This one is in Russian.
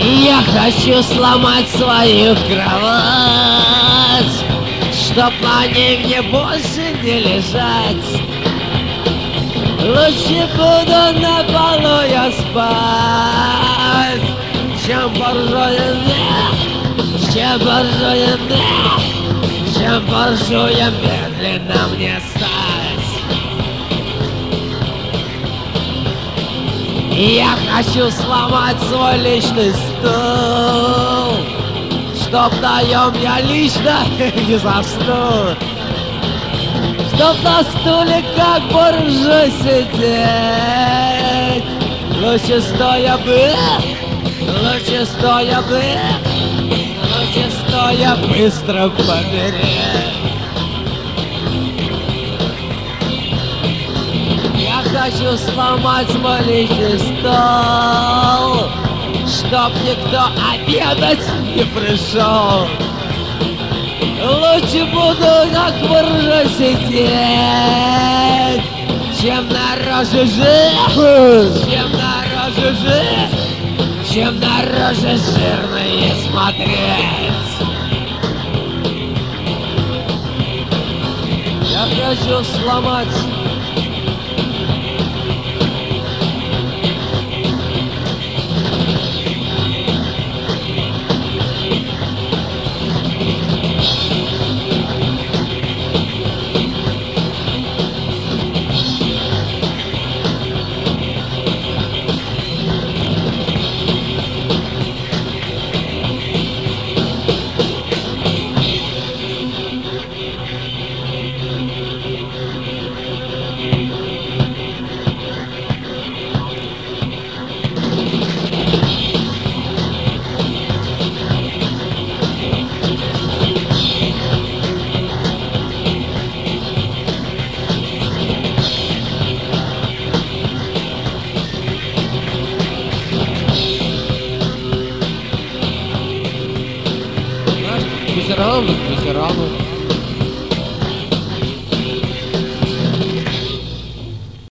Я хочу сломать свою кровать, чтоб на ней мне больше не лежать. Лучше буду на полу я спать, чем боржуя вверх, чем боржуя вверх, чем боржуя медленно мне стать. Я хочу сломать свой личный стул, чтоб на нем я лично не заснул, чтоб на стуле как буржуй сидеть. Лучше стоя бы, лучше стоя бы, лучше стоя быстро помереть. Я хочу сломать свой личный стол, чтоб никто обедать не пришел. Лучше буду как буржуй сидеть, чем на роже жир, чем на роже жир, чем на роже жирные смотреть. Я хочу сломать ветерану.